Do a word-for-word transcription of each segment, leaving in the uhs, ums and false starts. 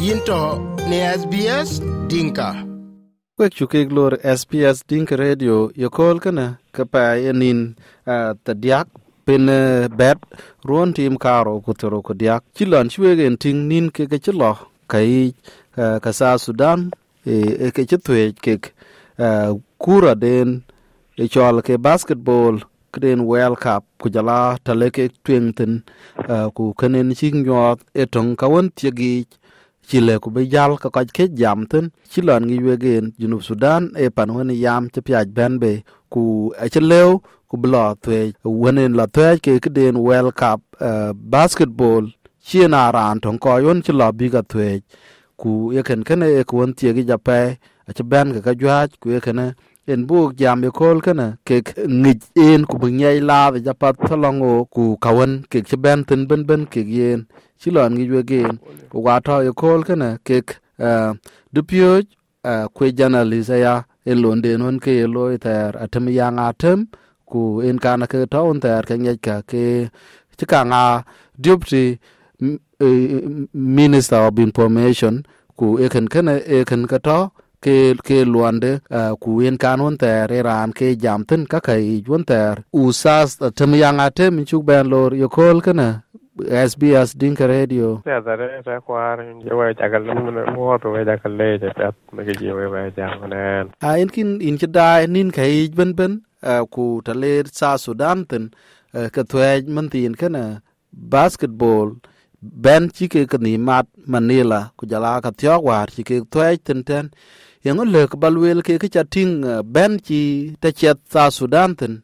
Yinto ne S B S Dinka. Kwek chukik lor S B S Dinka Radio yokol kana kapa yanin tadiak pen bet ruon tim karo kutero kodiak chilon chwegen ting nin ke ke chilo kai kasa Sudan e ke chitwe ke kura den e chol ke basketball kren World Cup kujala taleke twengten ku kanen ching nyot etong kawon tiegi chile ku be jal ka kaj ke jamten chilon ngi wegen junub Sudan e panwen yam te pyaj benbe ku achelew ku bla twe wonen la twe ke kden World Cup uh, basketball china ran ton ko yon chilo biga twe ku yeken kene e ku won tiegi jape ache ben ka jwaj ku yekene en buk jam e kol kana ke ngij en ku nyai la de japat tolongo ku kawan ke ben ten ben ben ke yen chilon ngi wegen ku wata e kol kana ke dupio ku journalist ya en londe non ke loy ter atem yang atem ku en kana ke taun ter ke nyai ka ke chikanga deputy minister of information ku eken kana eken kato ke ke luande uh, ku yen kanun ter ran ke jamten ka kai jun ter usas tem yang atem chuk ben lor yokol kana S B S Dinka Radio ya dare ta kwar je wa jagal mun mo to wa jagal le je pat me je wa jam nan a in kin in chidai nin kai ben ben uh, ku tale sa Sudan ten uh, ka twaj man tin kana basketball ben chike kani mat Manila ku jala ka thyo war chike twaj ten ten yang le ka balwel ke ke chating ben chi ta chet sa Sudan ten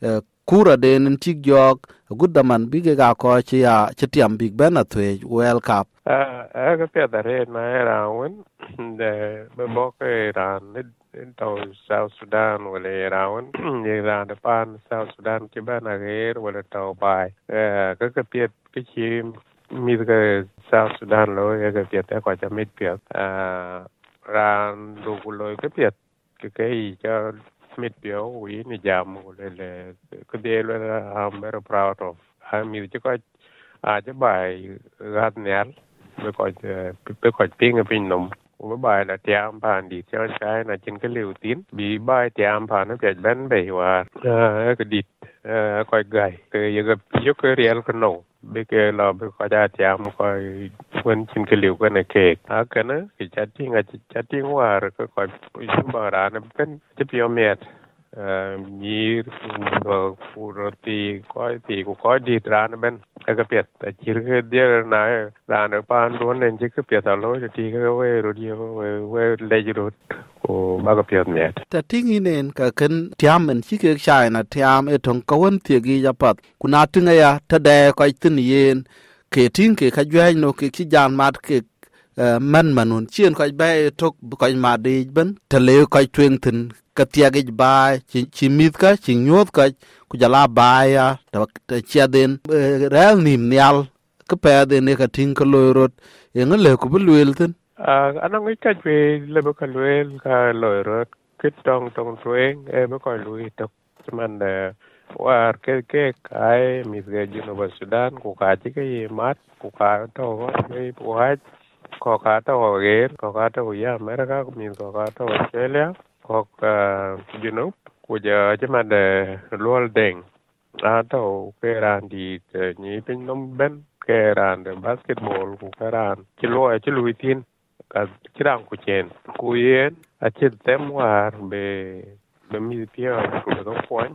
kura den tik jog gudaman bige ga ko chi ya chetiam big ben atwe World Cup a ga pe da re na era won de be bo ke ran in to South Sudan wala era won ye ran de pan South Sudan ki ba na ge wala to bai eh ka ka pe ke chi mi ga South Sudan lo ye ga pe ta ko cha mit pe ah ran du lo ke pe ke ke cho mit bio we ni jam le le ke de le I'm very proud of I mean chứ coi à chứ bài gạt nét với coi với coi tiếng ở bên nông với bài là tiêm phản đi cho cái là trên cái liều tín bị bài tiêm phản nó chạy bén bể và cái địt coi gầy cái giờ cái yếu cái real cái nông bây giờ là bây coi ra tiêm coi quên trên cái liều cái này kẹt à cái nữa cái chát tiếng à chát tiếng hoa rồi cái coi chúng bà ra nó bên chấp yêu mệtมีผู้รตีก้อยตีกูก้อยดีร้านเป็นก็เปียดแต่ชีก็เดียวนะร้านปานล้วนเนี่ยชีก็เปียดตลอดทีก็เว้ยรถเดียวเว้ยเว้ยเลยรถโอ้บ้าก็เปียดเนี่ยแต่ที่นี่เนี่ยก็ขึ้นที่อามันชีก็ใช่นะที่อามันเอทงก้อนเทียกีจะปัดคุณอาถึงไงอะถ้าได้ก้อยตึ้งเย็นเกทิ้งเกขย้ายโนเกขี้จานมาเกมันมันหุ่นเชี่ยนก้อยใบทุกก้อยมาดีบันทะเลก้อยทวงถึงกะเตียกอีบายชิมิดก็ชิงยวดก็กุจะลาบายอ่ะแต่เชียเดนเรลนิมเนียลก็แปลเดนเนี่ยก็ทิ้งก็ลอยรถอย่างนั้นเลยก็ไปลุยเลยท่านอ่าอันนั้นก็จะไปเลยไม่ก็ลุยก็ลอยรถคิดตรงตรงตัวเองเออไม่ก็ลุยตกมันเดอว่าเก๊กเก๊กไอ้มีเรื่องยูนิเวอร์ซิตี้กูขาจิกไอ้มัดกูขาตัวไม่ปวดกูขาตัวเกลกูขาตัวยาอเมริกามีกูขาตัวออสเตรเลียhoặc you know của giờ chứ mà để luôn đỉnh à đâu cái đàn thì nhí bên nông bên cái đàn để basketball của cái đàn chỉ lôi chỉ lùi tin cái cái đàn của trên của yên à chỉ tem hoa về về mi phía của nó quán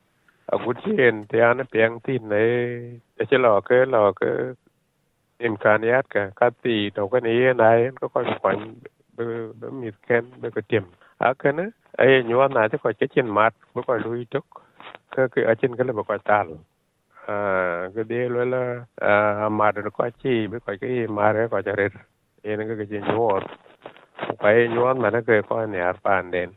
à của trên thì anh nó tin này chỉ là cái là cái imkaniyat cái cái gì đâu cái này này có coi quán về về mi kén về cái tiệm à cái nữa ấy nhớ là chứ coi cái trên mặt mới coi lui trước cái cái ở trên cái là một coi tàn à cái đấy là à mặt nó coi chi mới coi cái mặt nó coi cho rệt ấy nó cái chuyện nhớ cái nhớ mà nó cái coi nè bàn đèn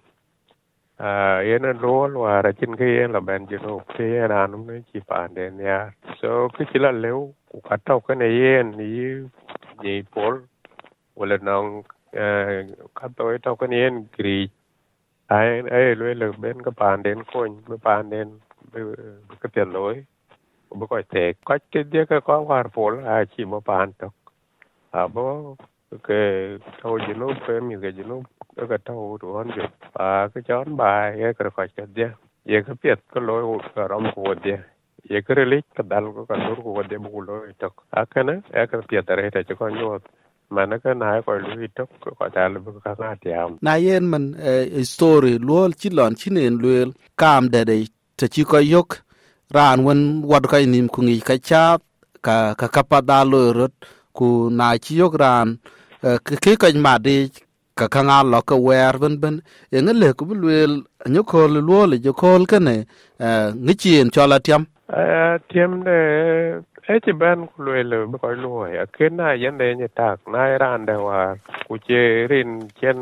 à ấy nó lúa là ở trên cái là bên trên nó cái là nó mới chỉ bàn đèn nha so cái chỉ là nếu cắt tàu cái này như như pol hoặc là nó cắt tàu tàu cái này kỹ ai ai luôn là bên cái bàn đèn coi cái bàn đèn cái tiền lối bữa coi tệ có cái dia cái có hoa pol ai chỉ một bàn thôi à bữa cái thâu chỉ núp cái mình cái chỉ núp cái thâu đồ ăn được và cái chón bài cái cái phải cái gì vậy cái biết cái lối cái ram của gì vậy cái lịch cái dal cái lối của gì bù lối đó à cái này cái biết đấy thì cho con nhớ mà nó cái này coi lối đó có thể là cái cái tiệm na yen man story luol chi lon chi nen luel kam de de te chi ko yok ran wen wad kai nim ku ngi ka cha ka ka kapada lo rot ku na chi yok ran ke ka ma de ka ka nga lo ka wer ben ben e ngale ku luel nyo ko luol je ko ka ne ngi chien chola tiam tiam de e ti ban ku luel ba ko luoi a ken na yan de ni tak na ran de wa ku che rin chen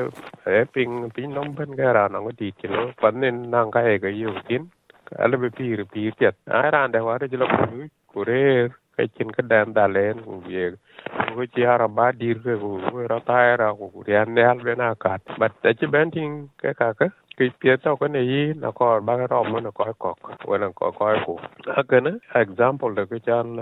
e ping ping nom ben ga ran ngo ti ti lo pan nen nang ka e ga yu tin ala be pi ri pi tet a ran de wa de lo ku ku re cái chuyện cái đàn đà lên cũng việc cái chi hara ba dir cái cũng cái ra tai ra cũng rian nel bên à cát but tại chỉ bên thing cái cả cái cái phía sau cái này nó có ba cái rom nó có cọc và nó có có cũng cái này example là cái chân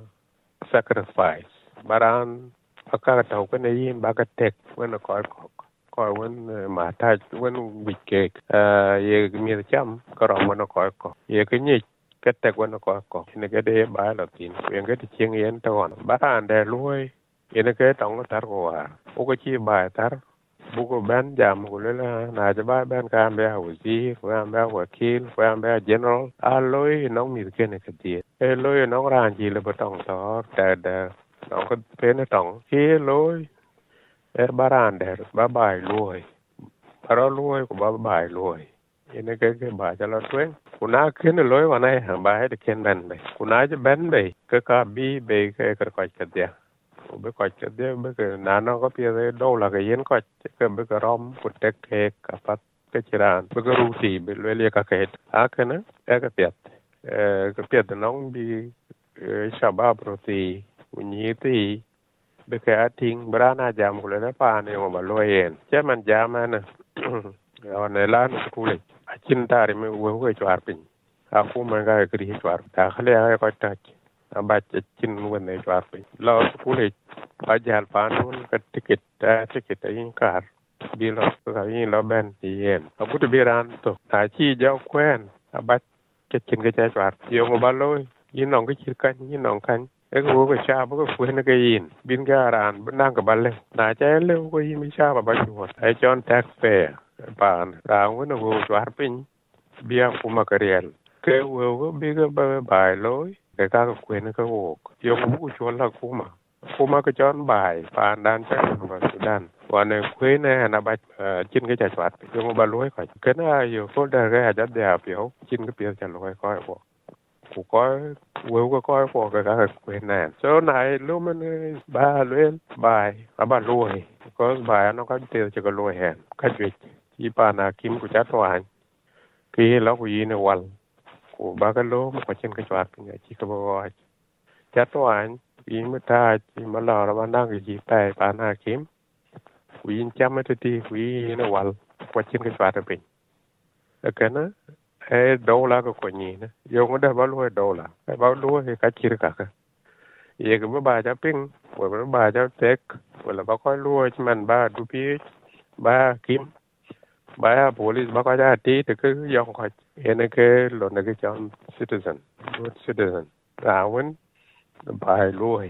sacrifice baran cái tàu cái này ba cái tek và nó có cọc coi vẫn mà thay vẫn bị kẹt à ye miệt chăm cái rom nó có cọc ye cái nhị cái tệ quan nó có có nên cái đấy bài là tin quyền cái thì chiên yên tao bắt anh để lui nên cái trong nó tar qua ô cái chi bài tar bu ko ban jam ko lela naจะbài ban ka be hausi ko am be wakil ko am be general a loi nó mi cái này cái gì e loi nó ran chi le batong to ta da nó có pe nó tong ki loi e baran để ba bài lui para lui ko ba bài lui nên cái cái bài cho nó tuyên cô na khiến nó lối vào này hàng bài để khen đàn này cô na cho bén bề cái cá bi bề cái cái coi cái gì cô biết coi cái gì biết cái na nó có phía đâu là cái yên coi cái biết cái rom của tech cái cái phát cái chỉ là biết cái ruti biết lấy lấy cái cái à cái nữa cái cái tiệt cái tiệt nó bị shabab roti nhị thì biết cái thing brana jam của nó pa này mà lôi yên chứ mình jam mà rồi này là nó cũng lấy cinta ri me wo ko chwar pin a ku man ga kri chwar ta khale a ko ta a ba chin won ne chwar pin lo ku le ba jal pan won ka ticket ta ticket in kar bi lo ka yin lo ben yen a ku te bi ran to ta chi jaw kwen a ba ke chin ga cha chwar yo mo ba lo yin nong cái chi kan yin nong kan e ko ko cha ba ko ku ne ga yin bin ga ran nang ka ba le na cha le ko yin mi cha ba ba chu ai chon taxpayer pan rang với nó vô chót pin bia kuma kariel ke wo go biga ba bai lối cái ka ko kwen ka wo yo bu chu la kuma kuma ka chon bai pan dan cha ba sudan wa ne kwen ne na ba chin cái cha chót yo ba lối ka ke na yo ko da ga ja da pio chin cái pio cha lối ko ko ku ko wo ko ko ko ka ka kwen na so nai lu man ba luen bai ba lối ko bai nó có tiêu cho cái lối hen ka jwi chi pa na kim ku cha twan ki lo ku yin wal ku ba ka lo ko chen ka chwat ni chi ka bo cha twan yin ma ta chi ma la ra ma na ki tai pa na kim ku yin cham ma ti ku yin wal ko chen ka chwat pe ka na e do la ko ko ni na yo ngo da ba lo do la ba lo ka chi ka ka ye ka ba cha ping wa ba cha tek wala ba ko lo chi man ba du pi ba kim ba police ba ko ja ti te ke yong ko ene ke lo na ke chon citizen good citizen ra wen ba loi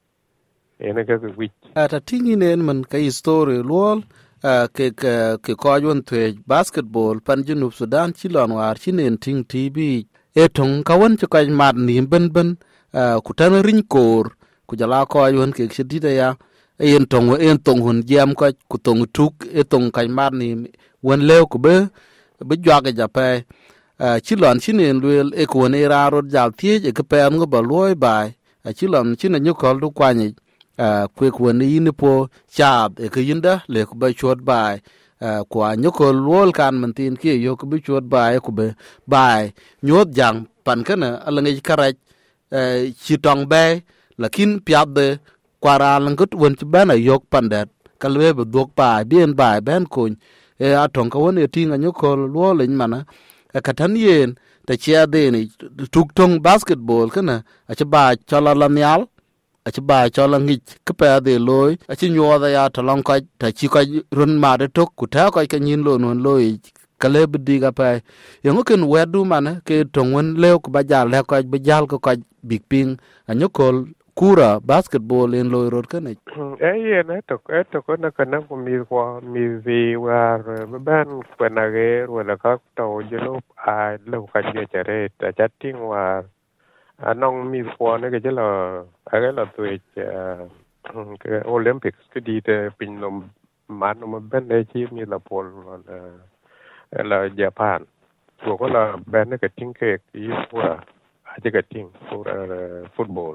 ene ke wi ata tingi nen man ka story lol ke ke ke ko yon twe basketball pan junub sudan chilon war chinen ting tv e tong kawan to ka mat ni ben ben ku tan rin kor ku jala ko yon ke chidida ya en tong en tong hun jam ko ku tong tuk e tong ka mat ni wen lew ku be be jwa ga ja pe chilon chinen lwel e ko ne ra ro jal tie e ke pe ngo ba loy bai chilon chinen nyu ko du kwani kwe kwani yin po chab e ke yinda le ku ba chot bai kwa nyoko lol kan mantin ki yo ku bi chot bai ku be bai nyot jang pan kana alange karaj chi tong bai lakin piab de kwara langut won ti bana yok pandat kalwe be dok bai bien bai ben kun e atong ka won e tinga nyoko lol in mana ka tan yen ta chia de ni tuk tong basketball kana a cha ba chala la nyal a ci ba cho la ngi ke pa de loy a ci nyo da ya to long ko ta ci ko run ma de tok ku ta ko ka nyin lo non loy kale bidi ga pa yango ken wedu mana ke tongon lew ko ba jal le ko ba jal ko ko big ping anyokol kura basketball in loy rod kan eh ye to eh to ko na kana ko mi ko mi vi war ban ko na ge wala ka to jelo a lo ka je jare ta chatting war anong mi ko ne ke jelo a ge la tu ke olympics ke di te pin no man no ben de chi mi la pol la japan ko ko la ben ne ke ting ke yi wa a je ke ting for football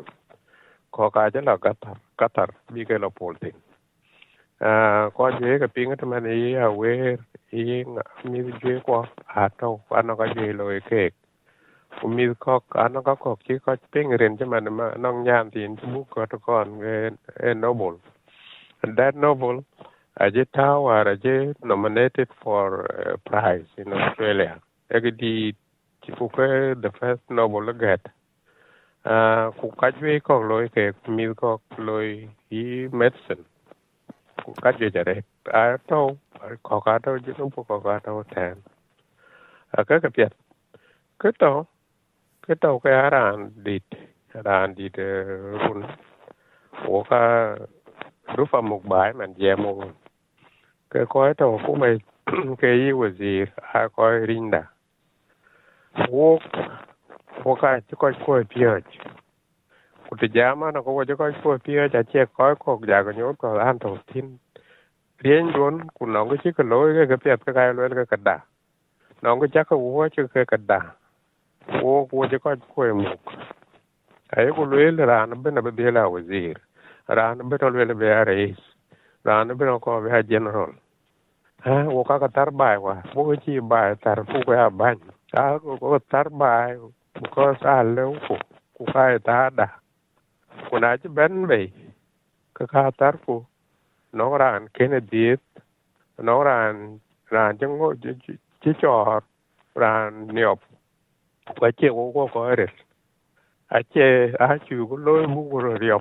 ko kaจะละกัตตาร์กัตตาร์มีเกลโพลติงอ่าก็เจ๊กับปิงก็ทำมันอีเอาเวรอีมีเจ๊ก็หาเท่าอันนั้นก็เจ๊เลยเค้กผมมีก็อันนั้นก็ก็ชี้ก็เพ่งเรียนจะมันมาน้องยามที่จมูกก็ตะกอนเอ็นเอ็นโนเบิล and that novel อาจจะเท่าว่าอาจจะ nominated for a prize in Australia เอกดีที่พวกเขา the first novel getอ่าคุกัดเวก็เลยเก็บมีก็เลยอีเมดิซินคุกัดเวจะได้อ่าเท่าขอการเท่าจะต้องพวกขอการเท่าแทนอ่าก็กระเปียดก็เท่าก็เท่าก็อารันดิดอารันดิดรุ่นโอ้ก็รูปมุกบ่ายมันแย่มงก็คอยเท่าผู้ไม่เคยยิ่งว่าจีอาคอยรินดาโอ้พวกเขาจะก็ช่วยเพียรกุฏิยามันก็ว่าจะก็ช่วยเพียรจะเช็คก้อยก็อยากจะโยนก็อ่านถูกทิ้งเรียนโยนคุณน้องก็ชิคก็ลอยก็เพียรก็กลายลอยก็กระดาน้องก็จักก็หัวชื่อเคยกระดาโอ้กูจะก็ช่วยมุกไอ้กูเลยร้านนั้นเป็นอะไรเดียวแล้ววจีร้านนั้นเป็นอะไรเบียร์เรสร้านนั้นเป็นอะไรก็เบียร์เจเนอเรลฮะโอ้ก็กระตาร์บายว่ะพวกชีบายตาร์ผู้ก็อาบันอ้าวก็กระตาร์บายก็สาเลวกูกูขายตาด่ากูน่าจะเป็นไปก็ขาตาร์กูน้องร้านเคนเดียดน้องร้านร้านจังก็จิจอดร้านเนียบก็เจ้าก็ก็เรื่องอาเจ้าอาชูก็ลอยบุกเรียบ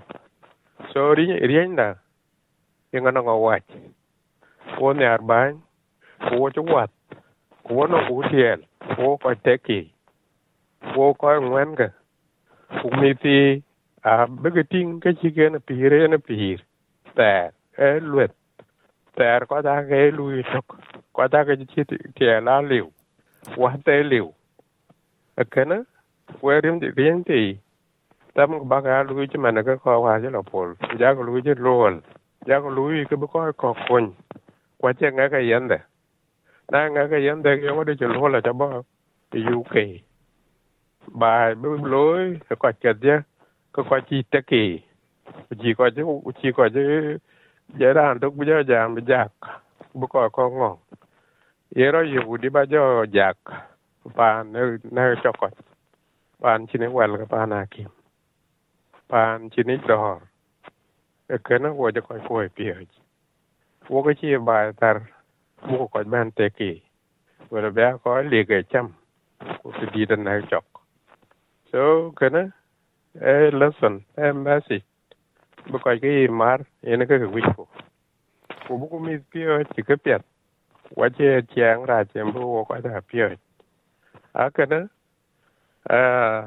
so เรียนเรียนนะยังงั้นก็ว่ากูเนี่ยบ้านกูจะวัดกูน้องกูเทียนกูก็เทกี้โว้ก็เหมือนกันผมมีที่อ่าเบกติ้งก็ชิคกี้พายปีเรนปีแต่เอลุดแต่ก็ได้แค่ลุยชกก็ได้แค่ชิดเที่ยลาลิววัดเตลิวโอเคนะเวรียมเรียนที่แต่มันบางอย่างลุยจะมันก็ข้อว่าจะหลับพอลยากลุยจะโรลยากลุยก็ไม่ค่อยขอบคนกว่าจะงั้นก็ยันเด้นั่งงั้นก็ยันเด็กยังไม่ได้จะโรลเลยจะบอกยูเคบายไม่รู้ก็เกิดเนี่ยก็ก็จีตะกี้จีก็จะจีก็จะจะด้านทุกเรื่องอย่างไม่ยากบุกก็ก็งงเออเราอยู่ที่บ้านจะอยากปานในในจอกปานชินิวันกับปานอาคิมปานชินิดอร์เออเกิดนั่งวัวจะคอยป่วยเปียกวัวก็ชีบายแต่บุกก็บ้านตะกี้เวลาแบบก็เลี้ยงจำก็ดีดันในจอกso kana a lesson a message because cái mar ene cái cái wish ko ko bu mi pio chi ke pet wa che chiang ra chem bu ko da pio a kana a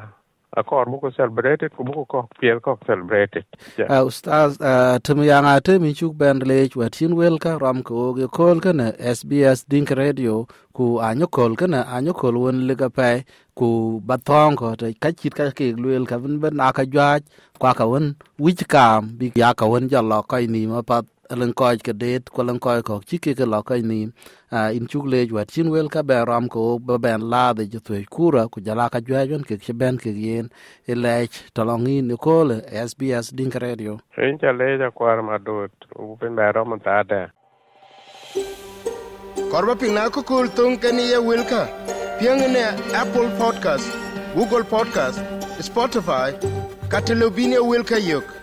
a kor bu ko celebrated ko bu ko pio ko celebrated a ustaz tum yang ate mi chuk ben le chwa tin wel ka ram ko ge kol kana S B S Dink Radio ku anyo kol kana anyo kol won le ka pai ku batong ko te kachit ka ke luel ka ben ben aka jwaj kwa ka won wich kam bi ya ka won ja lo kai ni ma pat len ko ke det ko len ko ko chi ke lo kai ni a in chuk le jwa tin wel ka be ram ko ba ben la de ju tu kura ku ja la ka jwaj won ke ke ben ke yen e lech to long ni ko le S B S Dink Radio en ja le ja kwar ma dot u ben ba ro ma ta da korba pina ko kul tung kani ye wilka piang ne Apple Podcast, Google Podcast, Spotify, Catalunya Wilka Yok.